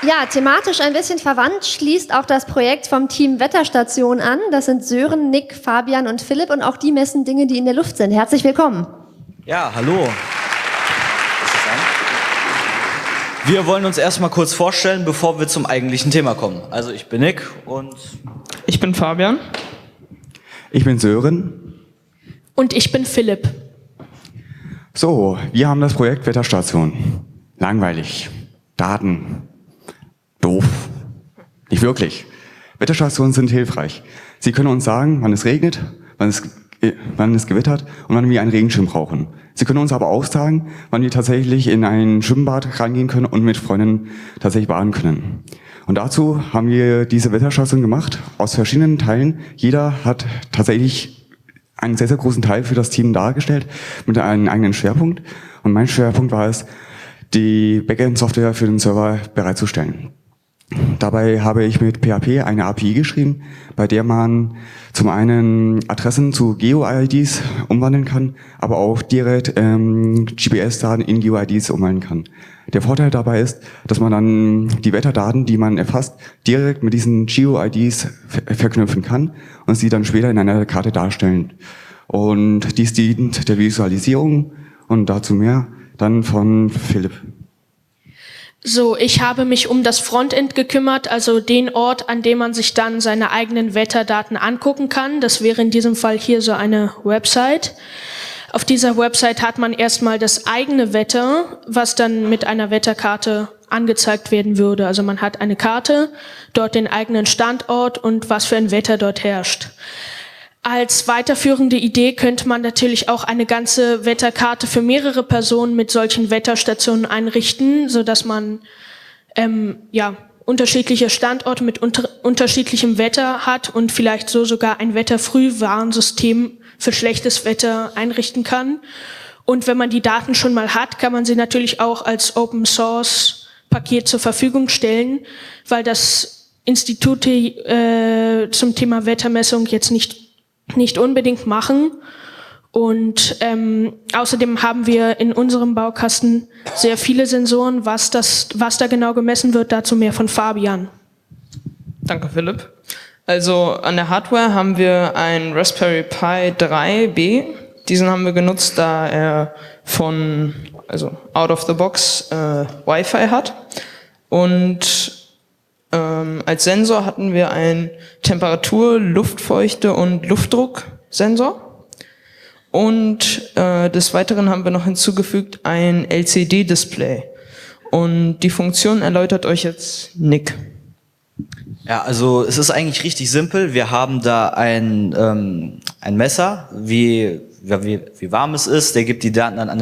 Ja, thematisch ein bisschen verwandt schließt auch das Projekt vom Team Wetterstation an. Das sind Sören, Nick, Fabian und Philipp und auch die messen Dinge, die in der Luft sind. Herzlich willkommen. Ja, hallo. Wir wollen uns erstmal kurz vorstellen, bevor wir zum eigentlichen Thema kommen. Also ich bin Nick und... Ich bin Fabian. Ich bin Sören. Und ich bin Philipp. So, wir haben das Projekt Wetterstation. Langweilig. Daten. Doof. Nicht wirklich. Wetterstationen sind hilfreich. Sie können uns sagen, wann es regnet, wann es gewittert und wann wir einen Regenschirm brauchen. Sie können uns aber auch sagen, wann wir tatsächlich in ein Schwimmbad reingehen können und mit Freunden tatsächlich baden können. Und dazu haben wir diese Wetterstation gemacht, aus verschiedenen Teilen. Jeder hat tatsächlich einen sehr, sehr großen Teil für das Team dargestellt, mit einem eigenen Schwerpunkt. Und mein Schwerpunkt war es, die Backend-Software für den Server bereitzustellen. Dabei habe ich mit PHP eine API geschrieben, bei der man zum einen Adressen zu Geo-IDs umwandeln kann, aber auch direkt GPS-Daten in Geo-IDs umwandeln kann. Der Vorteil dabei ist, dass man dann die Wetterdaten, die man erfasst, direkt mit diesen Geo-IDs verknüpfen kann und sie dann später in einer Karte darstellen. Und dies dient der Visualisierung und dazu mehr dann von Philipp. So, ich habe mich um das Frontend gekümmert, also den Ort, an dem man sich dann seine eigenen Wetterdaten angucken kann. Das wäre in diesem Fall hier so eine Website. Auf dieser Website hat man erstmal das eigene Wetter, was dann mit einer Wetterkarte angezeigt werden würde. Also man hat eine Karte, dort den eigenen Standort und was für ein Wetter dort herrscht. Als weiterführende Idee könnte man natürlich auch eine ganze Wetterkarte für mehrere Personen mit solchen Wetterstationen einrichten, so dass man unterschiedliche Standorte mit unterschiedlichem Wetter hat und vielleicht so sogar ein Wetterfrühwarnsystem für schlechtes Wetter einrichten kann. Und wenn man die Daten schon mal hat, kann man sie natürlich auch als Open Source Paket zur Verfügung stellen, weil das Institute zum Thema Wettermessung jetzt nicht unbedingt machen. Und außerdem haben wir in unserem Baukasten sehr viele Sensoren. Was da genau gemessen wird, dazu mehr von Fabian. Danke, Philipp. Also an der Hardware haben wir einen Raspberry Pi 3B. Diesen haben wir genutzt, da er out of the box Wi-Fi hat. Und als Sensor hatten wir einen Temperatur-, Luftfeuchte- und Luftdrucksensor. Und des Weiteren haben wir noch hinzugefügt ein LCD-Display. Und die Funktion erläutert euch jetzt Nick. Ja, also es ist eigentlich richtig simpel. Wir haben da ein Messer, wie warm es ist. Der gibt die Daten an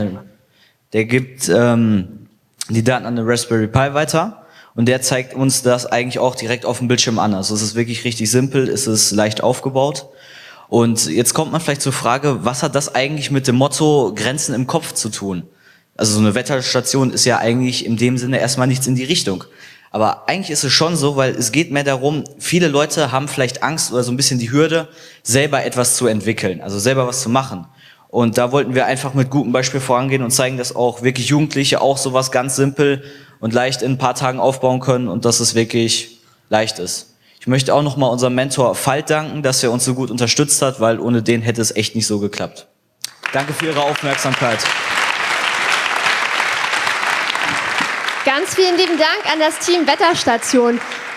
eine Raspberry Pi weiter. Und der zeigt uns das eigentlich auch direkt auf dem Bildschirm an. Also es ist wirklich richtig simpel, es ist leicht aufgebaut. Und jetzt kommt man vielleicht zur Frage, was hat das eigentlich mit dem Motto Grenzen im Kopf zu tun? Also so eine Wetterstation ist ja eigentlich in dem Sinne erstmal nichts in die Richtung. Aber eigentlich ist es schon so, weil es geht mehr darum, viele Leute haben vielleicht Angst oder so ein bisschen die Hürde, selber etwas zu entwickeln, also selber was zu machen. Und da wollten wir einfach mit gutem Beispiel vorangehen und zeigen, dass auch wirklich Jugendliche auch sowas ganz simpel und leicht in ein paar Tagen aufbauen können und dass es wirklich leicht ist. Ich möchte auch nochmal unserem Mentor Valt danken, dass er uns so gut unterstützt hat, weil ohne den hätte es echt nicht so geklappt. Danke für Ihre Aufmerksamkeit. Ganz vielen lieben Dank an das Team Wetterstation.